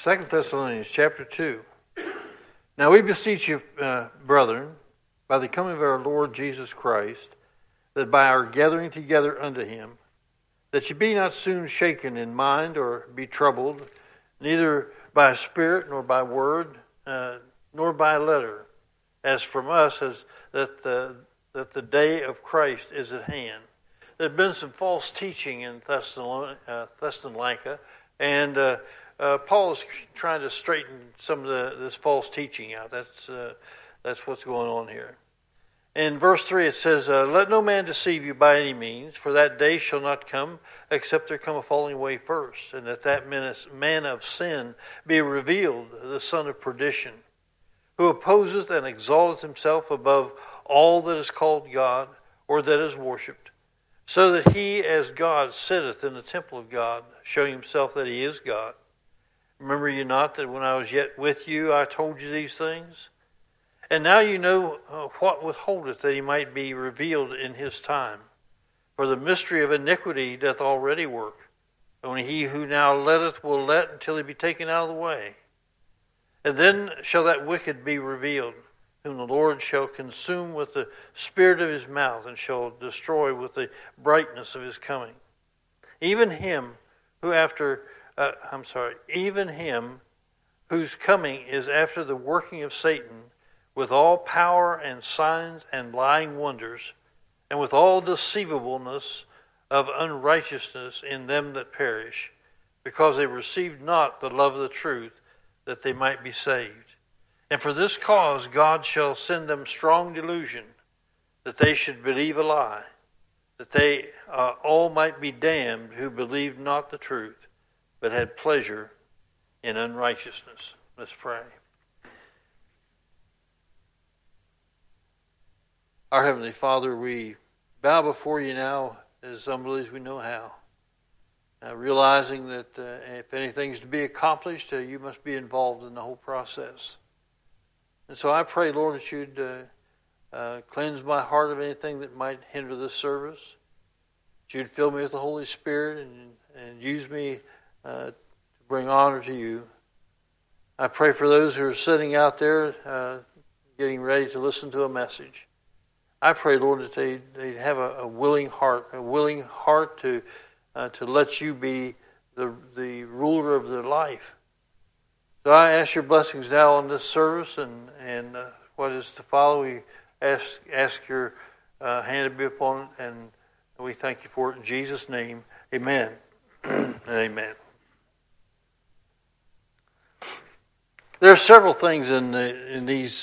2 Thessalonians chapter 2. Now we beseech you, brethren, by the coming of our Lord Jesus Christ, that by our gathering together unto him, that ye be not soon shaken in mind or be troubled, neither by spirit nor by word, nor by letter, as from us as that the day of Christ is at hand. There had been some false teaching in Thessalonica, and Paul is trying to straighten some of this false teaching out. That's what's going on here. In verse 3 it says, let no man deceive you by any means, for that day shall not come, except there come a falling away first, and that man of sin be revealed, the son of perdition, who opposeth and exalteth himself above all that is called God, or that is worshipped, so that he as God sitteth in the temple of God, showing himself that he is God. Remember you not that when I was yet with you, I told you these things? And now you know what withholdeth that he might be revealed in his time. For the mystery of iniquity doth already work. Only he who now letteth will let until he be taken out of the way. And then shall that wicked be revealed, whom the Lord shall consume with the spirit of his mouth, and shall destroy with the brightness of his coming. Even him whose coming is after the working of Satan, with all power and signs and lying wonders, and with all deceivableness of unrighteousness in them that perish, because they received not the love of the truth, that they might be saved. And for this cause God shall send them strong delusion, that they should believe a lie, that they all might be damned who believed not the truth, but had pleasure in unrighteousness. Let's pray. Our Heavenly Father, we bow before you now as humbly as we know how, realizing that if anything's to be accomplished, you must be involved in the whole process. And so I pray, Lord, that you'd cleanse my heart of anything that might hinder this service, that you'd fill me with the Holy Spirit and use me to bring honor to you. I pray for those who are sitting out there getting ready to listen to a message. I pray, Lord, that they'd have a willing heart to let you be the ruler of their life. So I ask your blessings now on this service and what is to follow. We ask your hand to be upon it, and we thank you for it in Jesus' name. Amen. Amen. There are several things in these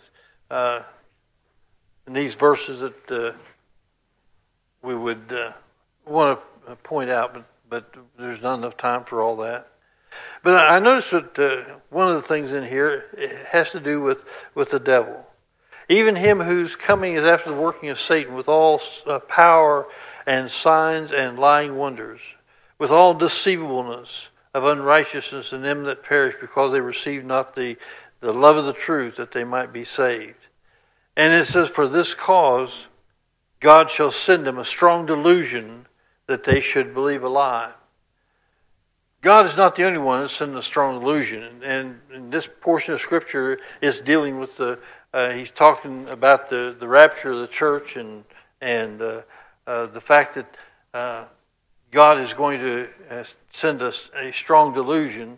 verses that we would want to point out, but there's not enough time for all that. But I noticed that one of the things in here has to do with the devil. Even him whose coming is after the working of Satan, with all power and signs and lying wonders, with all deceivableness of unrighteousness in them that perish, because they receive not the love of the truth, that they might be saved. And it says, for this cause God shall send them a strong delusion, that they should believe a lie. God is not the only one that's sending a strong delusion. And this portion of Scripture is dealing with he's talking about the rapture of the church and the fact that God is going to send us a strong delusion.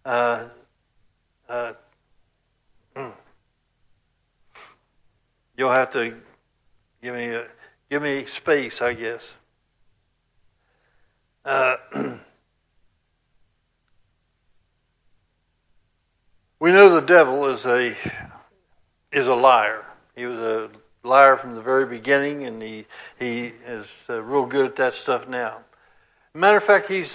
You'll have to give me space, I guess. We know the devil is a liar. He was a liar from the very beginning, and he is real good at that stuff now. Matter of fact, he's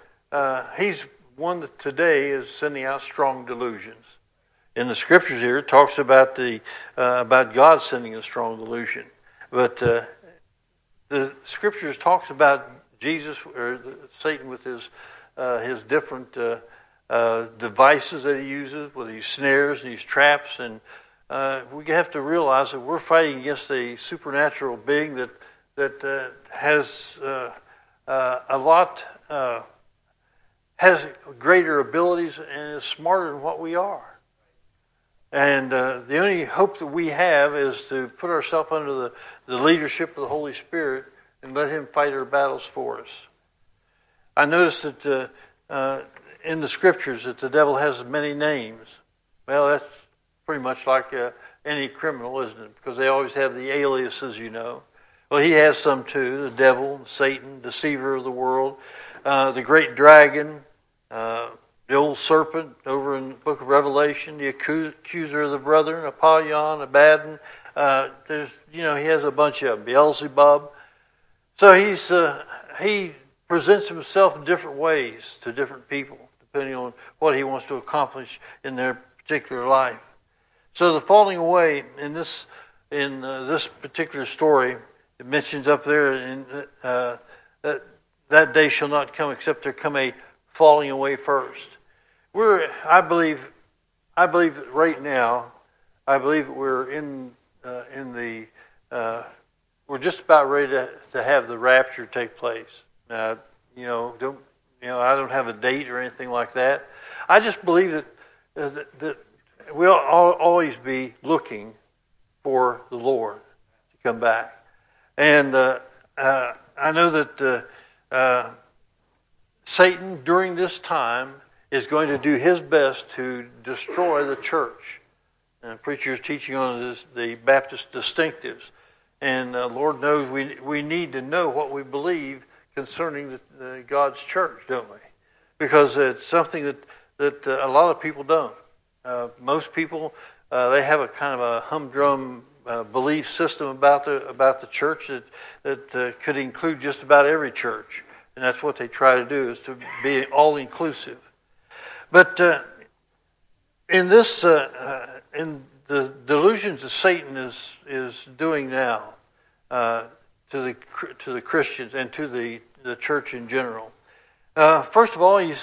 one that today is sending out strong delusions. In the scriptures here, it talks about about God sending a strong delusion, but the scriptures talks about Jesus or Satan with his different devices that he uses, with these snares and these traps, and we have to realize that we're fighting against a supernatural being that has a lot has greater abilities and is smarter than what we are. And the only hope that we have is to put ourselves under the leadership of the Holy Spirit and let Him fight our battles for us. I noticed that in the Scriptures that the devil has many names. Well, that's pretty much like any criminal, isn't it? Because they always have the aliases, you know. Well, he has some too. The devil, Satan, deceiver of the world, the great dragon, the old serpent over in the book of Revelation, the accuser of the brethren, Apollyon, Abaddon. He has a bunch of them. Beelzebub. So he presents himself in different ways to different people, depending on what he wants to accomplish in their particular life. So the falling away in this particular story, it mentions up there that day shall not come except there come a falling away first. I believe that right now, we're we're just about ready to have the rapture take place. I don't have a date or anything like that. I just believe that we'll always be looking for the Lord to come back. And I know that Satan, during this time, is going to do his best to destroy the church. And preachers teaching on the Baptist distinctives. And Lord knows we need to know what we believe concerning God's church, don't we? Because it's something that a lot of people don't. Most people, they have a kind of a humdrum belief system about the church that could include just about every church. And that's what they try to do, is to be all-inclusive. But in the delusions that Satan is doing now to the Christians and to the church in general, first of all, he's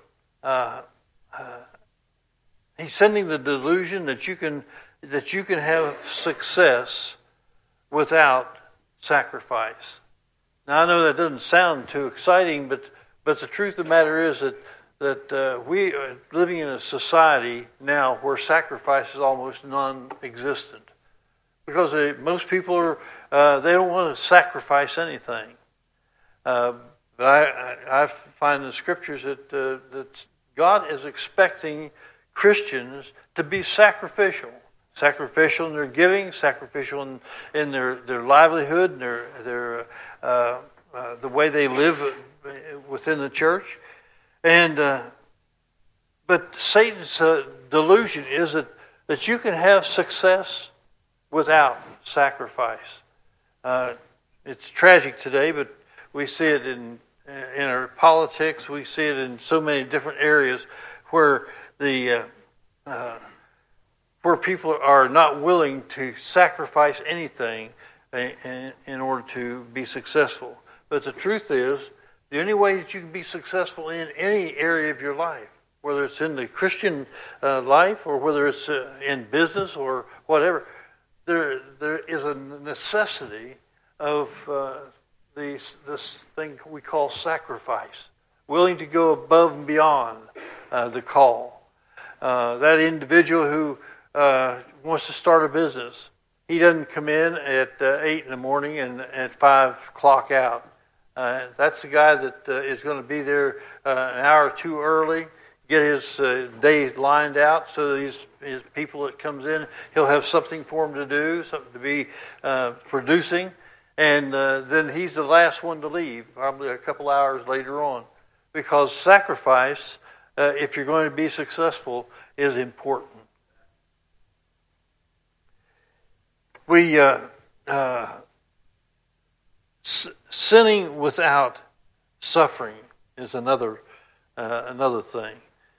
sending the delusion that you can have success without sacrifice. Now I know that doesn't sound too exciting, but the truth of the matter is that we are living in a society now where sacrifice is almost non-existent, because most people they don't want to sacrifice anything. But I find in the Scriptures that God is expecting Christians to be sacrificial in their giving, sacrificial in their livelihood, and their the way they live within the church. And but Satan's delusion is that you can have success without sacrifice. It's tragic today, but we see it in our politics. We see it in so many different areas where where people are not willing to sacrifice anything in order to be successful. But the truth is, the only way that you can be successful in any area of your life, whether it's in the Christian life or whether it's in business or whatever, there is a necessity of this thing we call sacrifice, willing to go above and beyond the call. That individual who wants to start a business, he doesn't come in at 8 in the morning and at 5 o'clock out. That's the guy that is going to be there an hour or two early, get his day lined out so that his people that comes in, he'll have something for him to do, something to be producing, and then he's the last one to leave, probably a couple hours later on, because sacrifice, if you're going to be successful, is important. We sinning without suffering is another thing.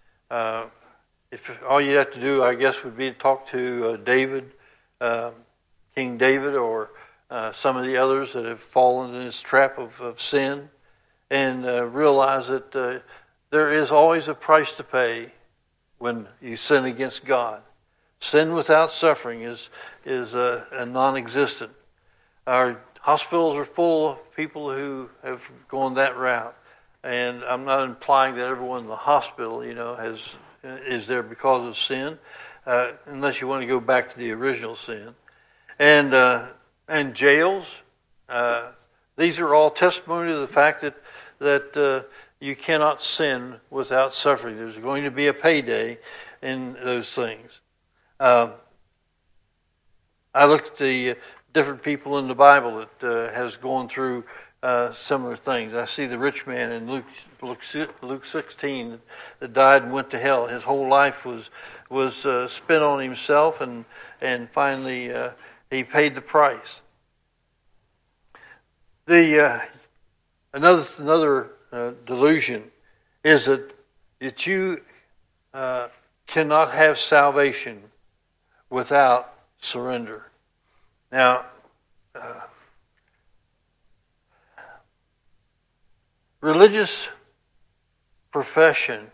If all you have to do, I guess, would be to talk to David, King David, or some of the others that have fallen in this trap of sin, and realize that there is always a price to pay when you sin against God. Sin without suffering is a non-existent. Our hospitals are full of people who have gone that route. And I'm not implying that everyone in the hospital, is there because of sin, unless you want to go back to the original sin. And jails, these are all testimony to the fact that you cannot sin without suffering. There's going to be a payday in those things. I looked at the different people in the Bible that has gone through similar things. I see the rich man in Luke 16 that died and went to hell. His whole life was spent on himself, and finally he paid the price. Another delusion is that you cannot have salvation without surrender. Now, religious profession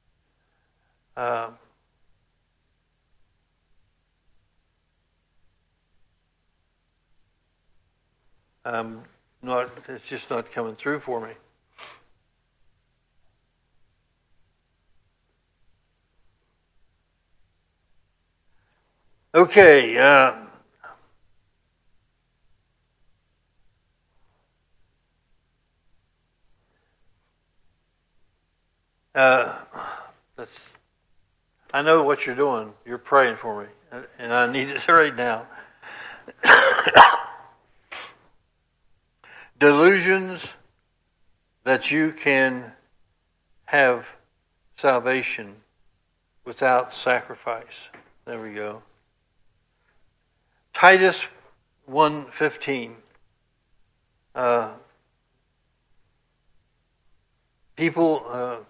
it's just not coming through for me. Okay. I know what you're doing. You're praying for me, and I need it right now. Delusions that you can have salvation without sacrifice. There we go. Titus 1:15. People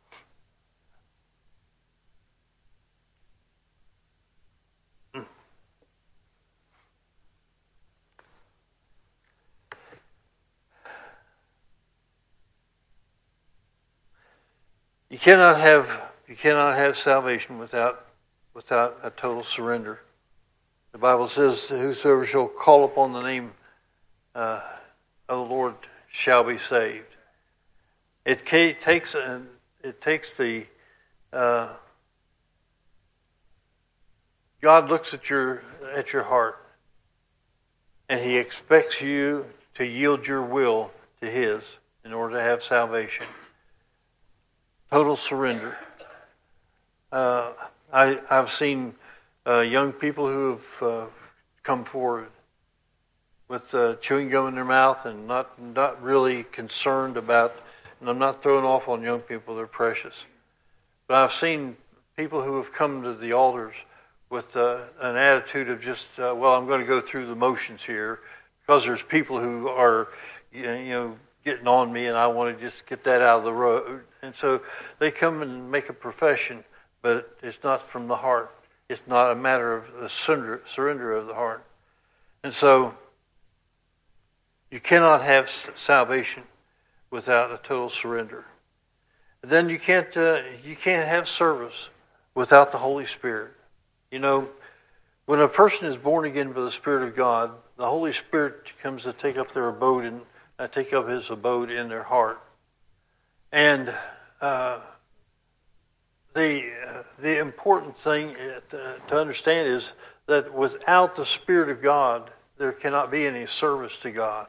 You cannot have salvation without a total surrender. The Bible says, "Whosoever shall call upon the name of the Lord shall be saved." It takes the God looks at your heart, and He expects you to yield your will to His in order to have salvation. Total surrender. I've seen young people who have come forward with chewing gum in their mouth and not really concerned about, and I'm not throwing off on young people, they're precious. But I've seen people who have come to the altars with an attitude of just, I'm going to go through the motions here because there's people who are, getting on me, and I want to just get that out of the road. And so they come and make a profession, but it's not from the heart. It's not a matter of the surrender of the heart. And so you cannot have salvation without a total surrender. And then you can't have service without the Holy Spirit. When a person is born again by the Spirit of God, the Holy Spirit comes to take up their abode and take up His abode in their heart. And the important thing to understand is that without the Spirit of God, there cannot be any service to God.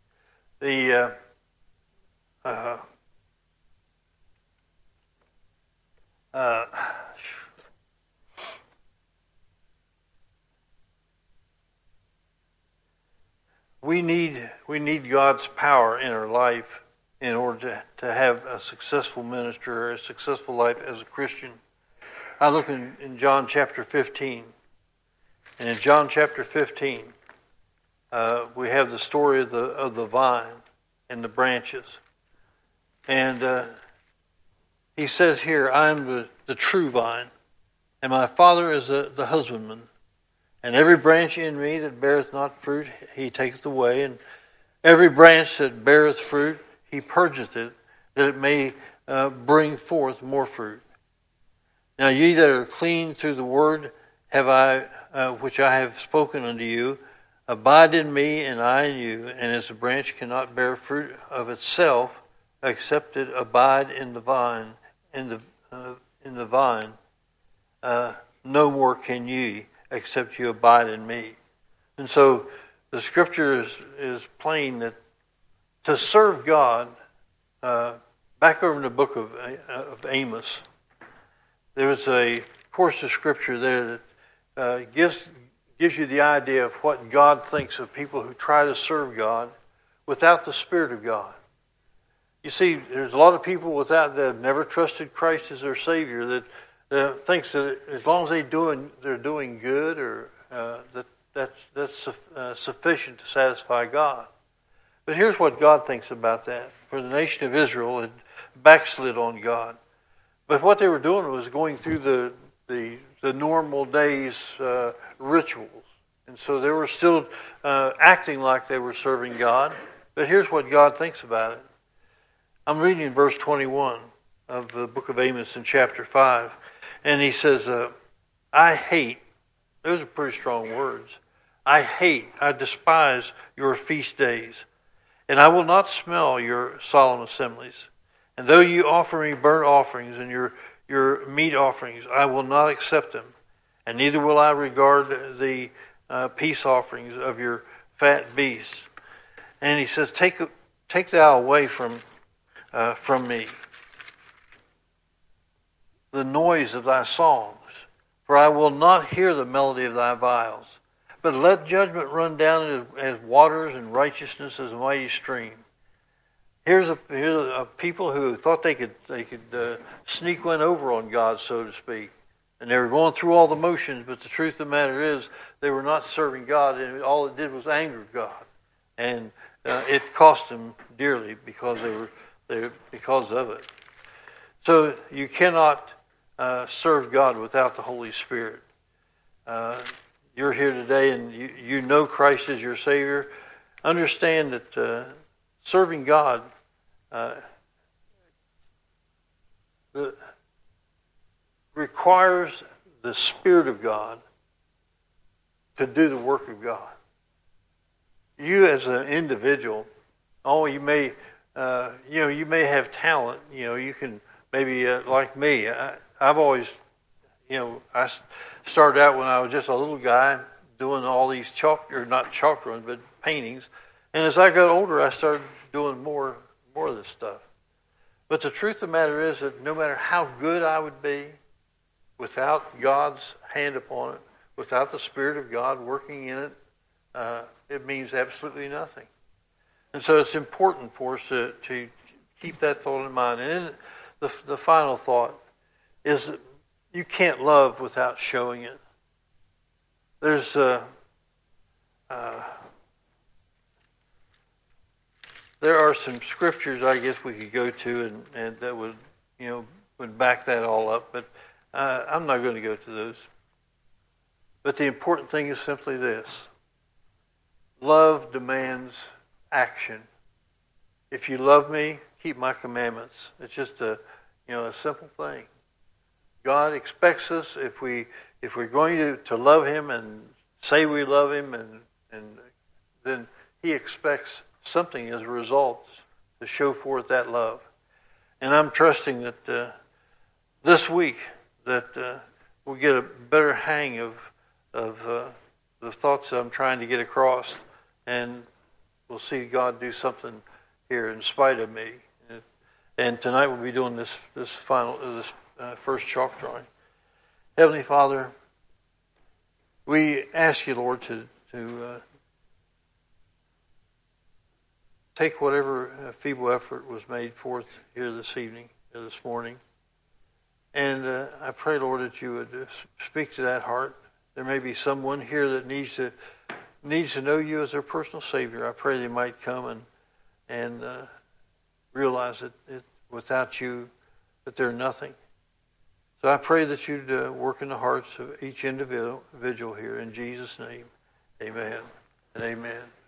We need God's power in our life in order to have a successful ministry or a successful life as a Christian. I look in John chapter 15. And in John chapter 15, we have the story of the vine and the branches. And he says here, "I am the true vine, and my Father is the husbandman. And every branch in me that beareth not fruit, He taketh away. And every branch that beareth fruit, He purgeth it, that it may bring forth more fruit. Now ye that are clean through the word which I have spoken unto you, abide in me, and I in you. And as a branch cannot bear fruit of itself accepted abide in the vine, no more can ye, except you abide in me. And so the scripture is plain that to serve God, back over in the book of Amos, there's a portion of scripture there that gives you the idea of what God thinks of people who try to serve God without the Spirit of God. You see, there's a lot of people that have never trusted Christ as their Savior that thinks that as long as they're doing good, or that's sufficient to satisfy God. But here's what God thinks about that. For the nation of Israel had backslid on God. But what they were doing was going through the normal days rituals. And so they were still acting like they were serving God. But here's what God thinks about it. I'm reading in verse 21 of the book of Amos in chapter 5. And he says, I hate, those are pretty strong words. I despise your feast days. And I will not smell your solemn assemblies. And though you offer me burnt offerings and your meat offerings, I will not accept them. And neither will I regard the peace offerings of your fat beasts. And he says, take thou away from me the noise of thy songs, for I will not hear the melody of thy viols. But let judgment run down as waters and righteousness as a mighty stream. Here's a people who thought they could sneak one over on God, so to speak. And they were going through all the motions, but the truth of the matter is they were not serving God, and all it did was anger God. And it cost them dearly because because of it. So you cannot serve God without the Holy Spirit. You're here today and you know Christ as your Savior. Understand that serving God requires the Spirit of God to do the work of God. You as an individual, you may have talent. You can maybe like me. I've always, I started out when I was just a little guy doing all these not chalk drawings, but paintings. And as I got older, I started doing more of this stuff. But the truth of the matter is that no matter how good I would be, without God's hand upon it, without the Spirit of God working in it, it means absolutely nothing. And so it's important for us to keep that thought in mind. And then the final thought is that you can't love without showing it. There's there are some scriptures I guess we could go to and that would back that all up, but I'm not going to go to those. But the important thing is simply this: love demands action. If you love me, keep my commandments. It's just a simple thing. God expects us, if we're going to love Him and say we love Him, and then He expects something as a result to show forth that love. And I'm trusting that this week that we'll get a better hang of the thoughts that I'm trying to get across, and we'll see God do something here in spite of me. And tonight we'll be doing this first chalk drawing. Heavenly Father, we ask you, Lord, to take whatever feeble effort was made forth here this morning. And I pray, Lord, that you would speak to that heart. There may be someone here that needs to know you as their personal Savior. I pray they might come and realize that without you, that they're nothing. So I pray that you'd work in the hearts of each individual here. In Jesus' name, amen and amen.